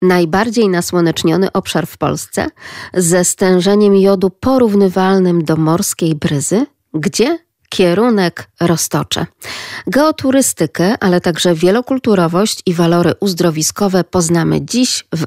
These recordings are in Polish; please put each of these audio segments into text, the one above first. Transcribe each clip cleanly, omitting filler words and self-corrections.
Najbardziej nasłoneczniony obszar w Polsce ze stężeniem jodu porównywalnym do morskiej bryzy. Gdzie? Kierunek Roztocze. Geoturystykę, ale także wielokulturowość i walory uzdrowiskowe poznamy dziś w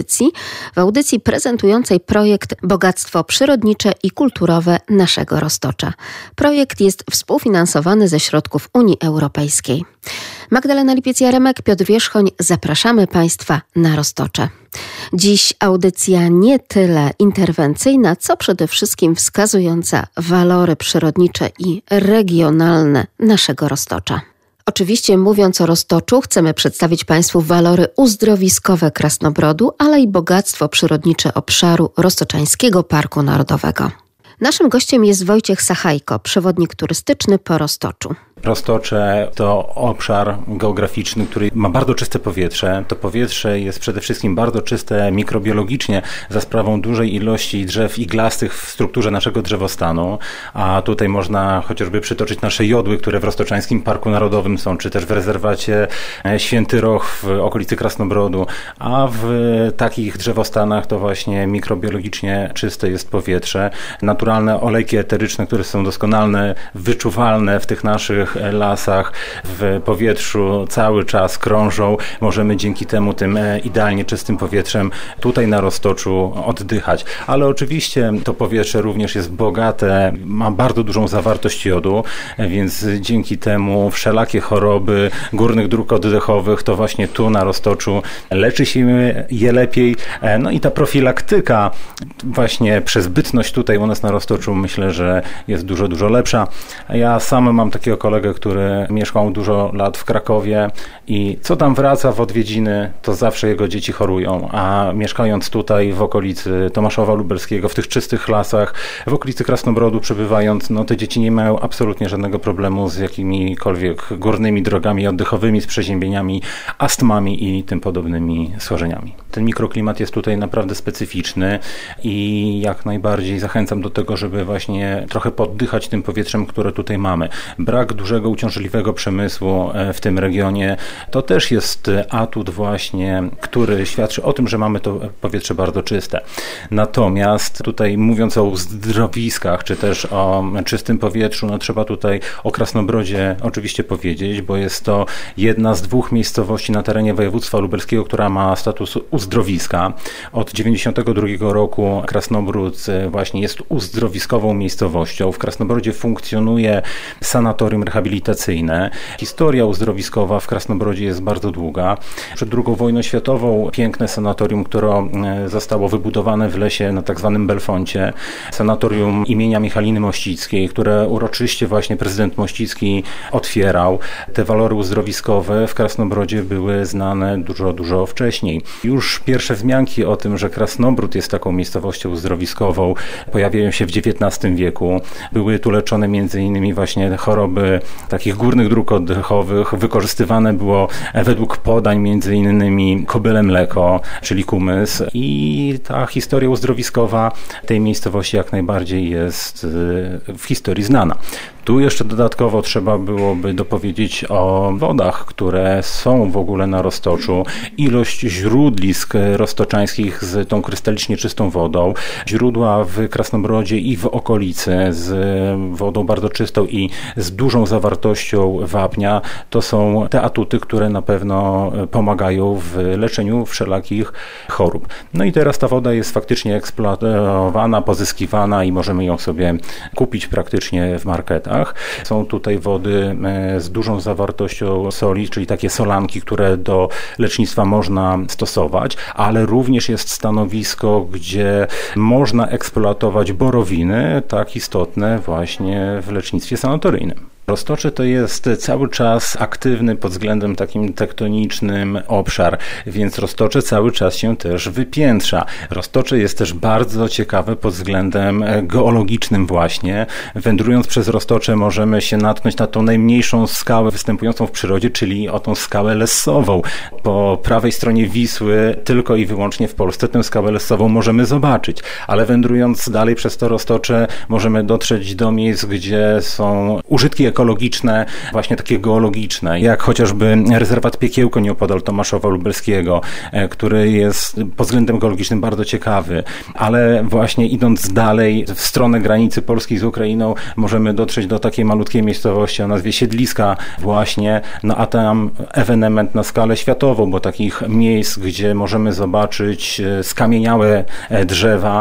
audycji prezentującej projekt Bogactwo przyrodnicze i kulturowe naszego Roztocza. Projekt jest współfinansowany ze środków Unii Europejskiej. Magdalena Lipiec-Jaremek, Piotr Wierzchoń, zapraszamy Państwa na Roztocze. Dziś audycja nie tyle interwencyjna, co przede wszystkim wskazująca walory przyrodnicze i regionalne naszego Roztocza. Oczywiście mówiąc o Roztoczu, chcemy przedstawić Państwu walory uzdrowiskowe Krasnobrodu, ale i bogactwo przyrodnicze obszaru Roztoczańskiego Parku Narodowego. Naszym gościem jest Wojciech Sachajko, przewodnik turystyczny po Roztoczu. Roztocze to obszar geograficzny, który ma bardzo czyste powietrze. To powietrze jest przede wszystkim bardzo czyste mikrobiologicznie za sprawą dużej ilości drzew iglastych w strukturze naszego drzewostanu. A tutaj można chociażby przytoczyć nasze jodły, które w Roztoczańskim Parku Narodowym są, czy też w rezerwacie Święty Roch w okolicy Krasnobrodu. A w takich drzewostanach to właśnie mikrobiologicznie czyste jest powietrze. Naturalne olejki eteryczne, które są doskonale wyczuwalne w tych naszych lasach, w powietrzu cały czas krążą. Możemy dzięki temu tym idealnie czystym powietrzem tutaj na Roztoczu oddychać. Ale oczywiście to powietrze również jest bogate, ma bardzo dużą zawartość jodu, więc dzięki temu wszelakie choroby górnych dróg oddechowych to właśnie tu na Roztoczu leczy się je lepiej. No i ta profilaktyka właśnie przez bytność tutaj u nas na Roztoczu myślę, że jest dużo, dużo lepsza. Ja sam mam takiego kolegę, który mieszkał dużo lat w Krakowie i co tam wraca w odwiedziny, to zawsze jego dzieci chorują, a mieszkając tutaj w okolicy Tomaszowa Lubelskiego, w tych czystych lasach, w okolicy Krasnobrodu przebywając, no te dzieci nie mają absolutnie żadnego problemu z jakimikolwiek górnymi drogami oddechowymi, z przeziębieniami, astmami i tym podobnymi schorzeniami. Ten mikroklimat jest tutaj naprawdę specyficzny i jak najbardziej zachęcam do tego, żeby właśnie trochę poddychać tym powietrzem, które tutaj mamy. Brak dużego, uciążliwego przemysłu w tym regionie to też jest atut właśnie, który świadczy o tym, że mamy to powietrze bardzo czyste. Natomiast tutaj mówiąc o uzdrowiskach, czy też o czystym powietrzu, no trzeba tutaj o Krasnobrodzie oczywiście powiedzieć, bo jest to jedna z 2 miejscowości na terenie województwa lubelskiego, która ma status uzdrowiska. Od 1992 roku Krasnobród właśnie jest uzdrowiskową miejscowością. W Krasnobrodzie funkcjonuje sanatorium rehabilitacyjne. Historia uzdrowiskowa w Krasnobrodzie jest bardzo długa. Przed II wojną światową piękne sanatorium, które zostało wybudowane w lesie na tak zwanym Belfoncie. Sanatorium imienia Michaliny Mościckiej, które uroczyście właśnie prezydent Mościcki otwierał. Te walory uzdrowiskowe w Krasnobrodzie były znane dużo, dużo wcześniej. Już pierwsze wzmianki o tym, że Krasnobród jest taką miejscowością uzdrowiskową, pojawiają się w XIX wieku. Były tu leczone m.in. właśnie choroby takich górnych dróg oddechowych. Wykorzystywane było według podań m.in. kobyle mleko, czyli kumys. I ta historia uzdrowiskowa tej miejscowości jak najbardziej jest w historii znana. Tu jeszcze dodatkowo trzeba byłoby dopowiedzieć o wodach, które są w ogóle na Roztoczu. Ilość źródlisk roztoczańskich z tą krystalicznie czystą wodą. Źródła w Krasnobrodzie i w okolicy z wodą bardzo czystą i z dużą zawartością wapnia. To są te atuty, które na pewno pomagają w leczeniu wszelakich chorób. No i teraz ta woda jest faktycznie eksploatowana, pozyskiwana i możemy ją sobie kupić praktycznie w marketach. Są tutaj wody z dużą zawartością soli, czyli takie solanki, które do lecznictwa można stosować, ale również jest stanowisko, gdzie można eksploatować borowiny, tak istotne właśnie w lecznictwie sanatoryjnym. Roztocze to jest cały czas aktywny pod względem takim tektonicznym obszar, więc Roztocze cały czas się też wypiętrza. Roztocze jest też bardzo ciekawe pod względem geologicznym właśnie. Wędrując przez Roztocze możemy się natknąć na tą najmniejszą skałę występującą w przyrodzie, czyli o tą skałę Lessową. Po prawej stronie Wisły tylko i wyłącznie w Polsce tę skałę Lessową możemy zobaczyć, ale wędrując dalej przez to Roztocze możemy dotrzeć do miejsc, gdzie są użytki ekologiczne, właśnie takie geologiczne, jak chociażby rezerwat Piekiełko nieopodal Tomaszowa Lubelskiego, który jest pod względem geologicznym bardzo ciekawy, ale właśnie idąc dalej w stronę granicy Polski z Ukrainą możemy dotrzeć do takiej malutkiej miejscowości o nazwie Siedliska właśnie, a tam ewenement na skalę światową, bo takich miejsc, gdzie możemy zobaczyć skamieniałe drzewa,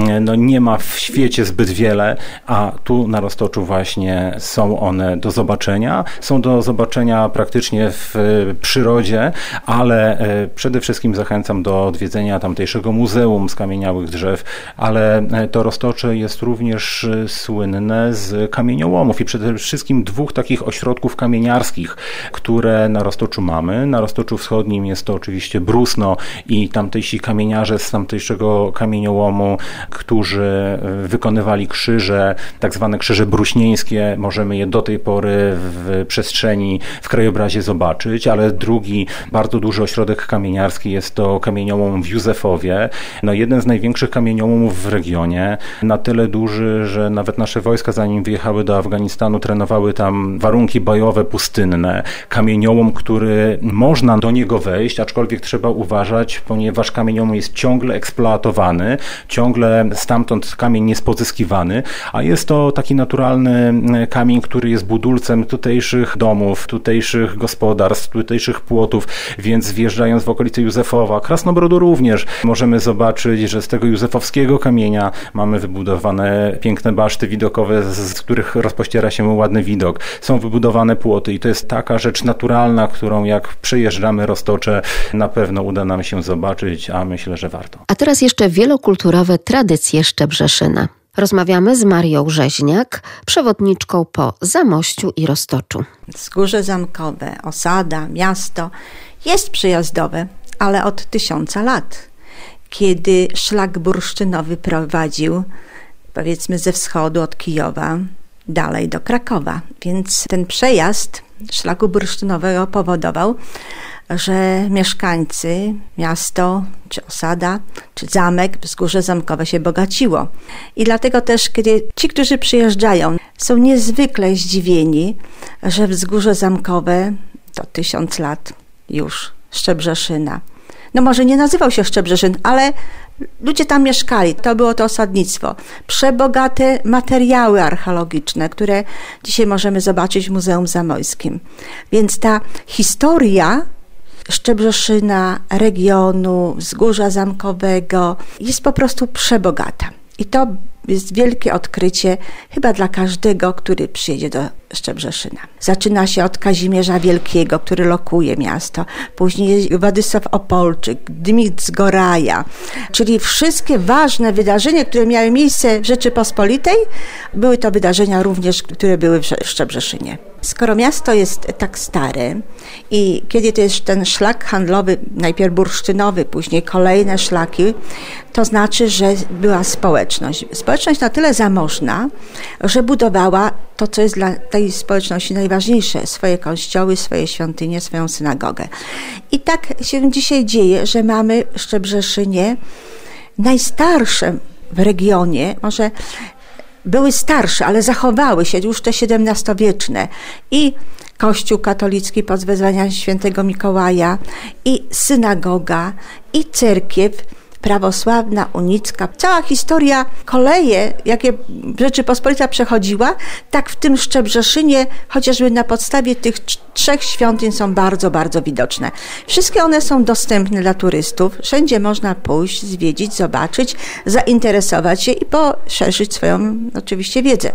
nie ma w świecie zbyt wiele, a tu na Roztoczu właśnie są one do zobaczenia. Są do zobaczenia praktycznie w przyrodzie, ale przede wszystkim zachęcam do odwiedzenia tamtejszego Muzeum Skamieniałych Drzew, ale to Roztocze jest również słynne z kamieniołomów i przede wszystkim 2 takich ośrodków kamieniarskich, które na Roztoczu mamy. Na Roztoczu Wschodnim jest to oczywiście Brusno i tamtejsi kamieniarze z tamtejszego kamieniołomu, którzy wykonywali krzyże, tak zwane krzyże bruśnieńskie. Możemy je do tej pory w przestrzeni, w krajobrazie zobaczyć, ale drugi bardzo duży ośrodek kamieniarski jest to kamieniołom w Józefowie. Jeden z największych kamieniołomów w regionie, na tyle duży, że nawet nasze wojska, zanim wyjechały do Afganistanu, trenowały tam warunki bojowe pustynne. Kamieniołom, który można do niego wejść, aczkolwiek trzeba uważać, ponieważ kamieniołom jest ciągle eksploatowany, ciągle stamtąd kamień jest pozyskiwany, a jest to taki naturalny kamień, który jest budulcem tutejszych domów, tutejszych gospodarstw, tutejszych płotów, więc wjeżdżając w okolice Józefowa, Krasnobrodu również, możemy zobaczyć, że z tego józefowskiego kamienia mamy wybudowane piękne baszty widokowe, z których rozpościera się ładny widok. Są wybudowane płoty i to jest taka rzecz naturalna, którą jak przejeżdżamy Roztocze, na pewno uda nam się zobaczyć, a myślę, że warto. A teraz jeszcze wielokulturowe tradycje Szczebrzeszyna. Rozmawiamy z Marią Rzeźniak, przewodniczką po Zamościu i Roztoczu. Wzgórze Zamkowe, osada, miasto jest przyjazdowe, ale od 1000 lat, kiedy szlak bursztynowy prowadził, powiedzmy ze wschodu od Kijowa, dalej do Krakowa. Więc ten przejazd szlaku bursztynowego powodował, że mieszkańcy, miasto, czy osada, czy zamek, Wzgórze Zamkowe się bogaciło. I dlatego też, kiedy ci, którzy przyjeżdżają, są niezwykle zdziwieni, że Wzgórze Zamkowe to 1000 lat już Szczebrzeszyna. Może nie nazywał się Szczebrzeszyn, ale ludzie tam mieszkali. To było to osadnictwo. Przebogate materiały archeologiczne, które dzisiaj możemy zobaczyć w Muzeum Zamojskim. Więc ta historia Szczebrzeszyna, regionu, Wzgórza Zamkowego jest po prostu przebogata. I to jest wielkie odkrycie chyba dla każdego, który przyjedzie do Szczebrzeszyna. Zaczyna się od Kazimierza Wielkiego, który lokuje miasto. Później Władysław Opolczyk, Dmytr z Goraja. Czyli wszystkie ważne wydarzenia, które miały miejsce w Rzeczypospolitej, były to wydarzenia również, które były w Szczebrzeszynie. Skoro miasto jest tak stare i kiedy to jest ten szlak handlowy, najpierw bursztynowy, później kolejne szlaki, to znaczy, że była społeczność. Społeczność na tyle zamożna, że budowała to, co jest dla tej społeczności najważniejsze, swoje kościoły, swoje świątynie, swoją synagogę. I tak się dzisiaj dzieje, że mamy w Szczebrzeszynie najstarsze w regionie, może były starsze, ale zachowały się już te XVII-wieczne i Kościół katolicki pod wezwaniem świętego Mikołaja, i synagoga, i cerkiew prawosławna, unicka. Cała historia, koleje, jakie Rzeczypospolita przechodziła, tak w tym Szczebrzeszynie, chociażby na podstawie tych 3 świątyń są bardzo, bardzo widoczne. Wszystkie one są dostępne dla turystów. Wszędzie można pójść, zwiedzić, zobaczyć, zainteresować się i poszerzyć swoją oczywiście wiedzę.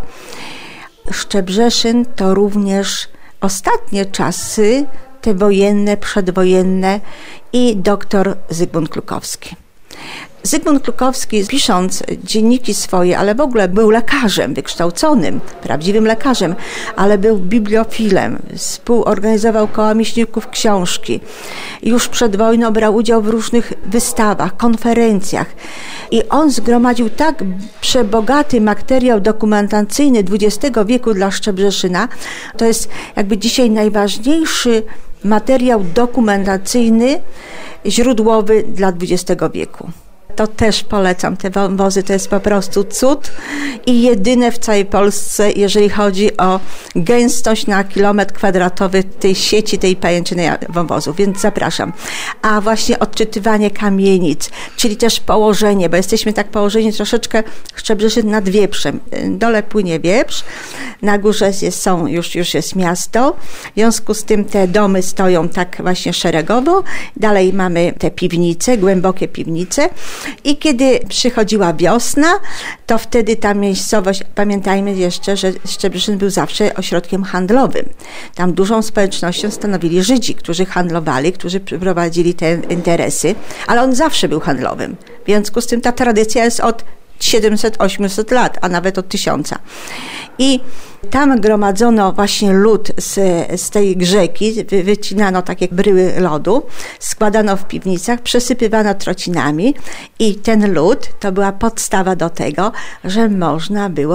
Szczebrzeszyn to również ostatnie czasy, te wojenne, przedwojenne, i doktor Zygmunt Klukowski. Zygmunt Klukowski, pisząc dzienniki swoje, ale w ogóle był lekarzem wykształconym, prawdziwym lekarzem, ale był bibliofilem, współorganizował koła miłośników książki. Już przed wojną brał udział w różnych wystawach, konferencjach i on zgromadził tak przebogaty materiał dokumentacyjny XX wieku dla Szczebrzeszyna. To jest jakby dzisiaj najważniejszy materiał dokumentacyjny, źródłowy dla XX wieku. to też polecam. Te wąwozy to jest po prostu cud i jedyne w całej Polsce, jeżeli chodzi o gęstość na kilometr kwadratowy tej sieci, tej pajęczynej wąwozów, więc zapraszam. A właśnie odczytywanie kamienic, czyli też położenie, bo jesteśmy tak położeni troszeczkę Szczebrzeszyn nad Wieprzem. Dole płynie Wieprz, na górze już jest miasto, w związku z tym te domy stoją tak właśnie szeregowo, dalej mamy te piwnice, głębokie piwnice i kiedy przychodziła wiosna, to wtedy ta miejscowość, pamiętajmy jeszcze, że Szczebrzeszyn był zawsze ośrodkiem handlowym. Tam dużą społecznością stanowili Żydzi, którzy handlowali, którzy prowadzili te interesy, ale on zawsze był handlowym. W związku z tym ta tradycja jest od 700-800 lat, a nawet od 1000. I tam gromadzono właśnie lód z tej rzeki, wycinano takie bryły lodu, składano w piwnicach, przesypywano trocinami i ten lód to była podstawa do tego, że można było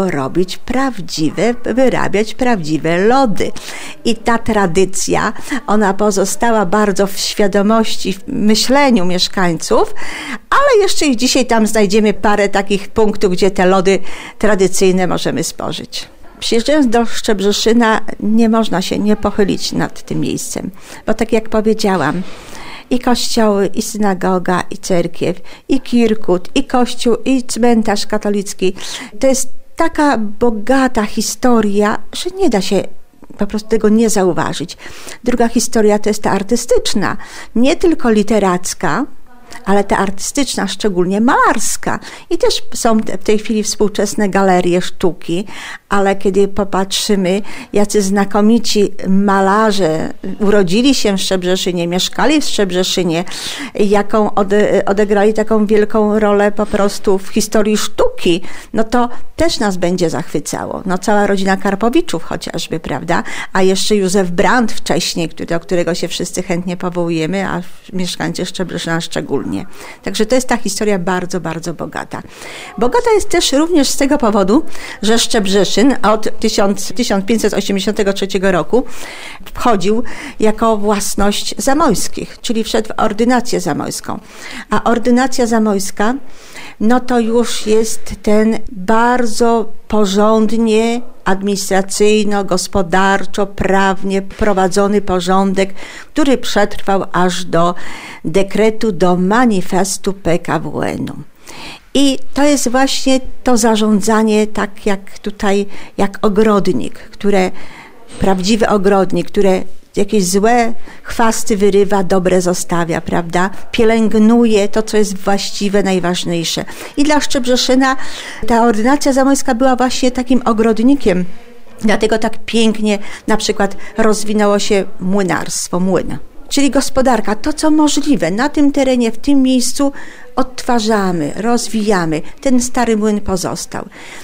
wyrabiać prawdziwe lody. I ta tradycja, ona pozostała bardzo w świadomości, w myśleniu mieszkańców, ale jeszcze i dzisiaj tam znajdziemy parę takich punktów, gdzie te lody tradycyjne możemy spożyć. Przyjeżdżając do Szczebrzeszyna nie można się nie pochylić nad tym miejscem, bo tak jak powiedziałam, i kościoły, i synagoga, i cerkiew, i kirkut, i kościół, i cmentarz katolicki. To jest taka bogata historia, że nie da się po prostu tego nie zauważyć. Druga historia to jest ta artystyczna, nie tylko literacka, ale ta artystyczna, szczególnie malarska. I też są w tej chwili współczesne galerie sztuki, ale kiedy popatrzymy, jacy znakomici malarze urodzili się w Szczebrzeszynie, mieszkali w Szczebrzeszynie, jaką odegrali taką wielką rolę po prostu w historii sztuki, no to też nas będzie zachwycało. No cała rodzina Karpowiczów chociażby, prawda? A jeszcze Józef Brandt wcześniej, do którego się wszyscy chętnie powołujemy, a mieszkańcy Szczebrzeszyna szczególnie. Także to jest ta historia bardzo, bardzo bogata. Bogata jest też również z tego powodu, że Szczebrzeszyn od 1583 roku wchodził jako własność Zamojskich, czyli wszedł w ordynację zamojską. A ordynacja zamojska, no to już jest ten bardzo porządnie, administracyjno, gospodarczo, prawnie prowadzony porządek, który przetrwał aż do dekretu, do manifestu PKWN-u. I to jest właśnie to zarządzanie tak jak tutaj, jak ogrodnik, prawdziwy ogrodnik, które jakieś złe chwasty wyrywa, dobre zostawia, prawda? Pielęgnuje to, co jest właściwe, najważniejsze. I dla Szczebrzeszyna ta ordynacja zamojska była właśnie takim ogrodnikiem. Dlatego tak pięknie na przykład rozwinęło się młynarstwo, młyn. Czyli gospodarka, to co możliwe, na tym terenie, w tym miejscu odtwarzamy, rozwijamy. Ten stary młyn pozostał.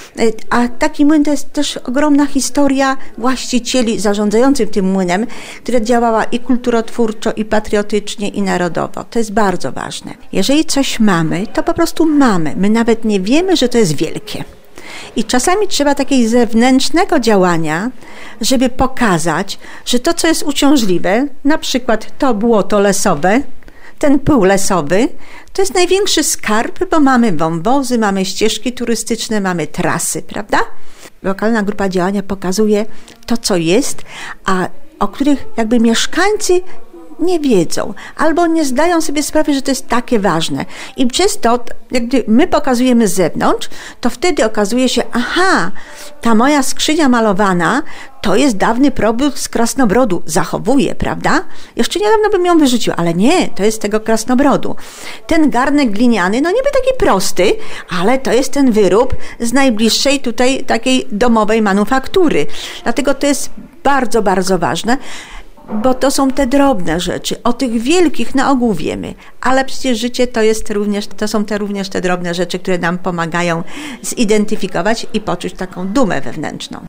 A taki młyn to jest też ogromna historia właścicieli zarządzających tym młynem, która działała i kulturotwórczo, i patriotycznie, i narodowo. To jest bardzo ważne. Jeżeli coś mamy, to po prostu mamy. My nawet nie wiemy, że to jest wielkie. I czasami trzeba takiego zewnętrznego działania, żeby pokazać, że to, co jest uciążliwe, na przykład to błoto lesowe, ten pył lesowy, to jest największy skarb, bo mamy wąwozy, mamy ścieżki turystyczne, mamy trasy, prawda? Lokalna grupa działania pokazuje to, co jest, a o których jakby mieszkańcy nie wiedzą, albo nie zdają sobie sprawy, że to jest takie ważne. I przez to, gdy my pokazujemy z zewnątrz, to wtedy okazuje się, aha, ta moja skrzynia malowana, to jest dawny produkt z Krasnobrodu. Zachowuje, prawda? Jeszcze niedawno bym ją wyrzucił, ale nie, to jest z tego Krasnobrodu. Ten garnek gliniany, no niby taki prosty, ale to jest ten wyrób z najbliższej tutaj takiej domowej manufaktury. Dlatego to jest bardzo, bardzo ważne, bo to są te drobne rzeczy. O tych wielkich na ogół wiemy, ale przecież życie to są również te drobne rzeczy, które nam pomagają zidentyfikować i poczuć taką dumę wewnętrzną.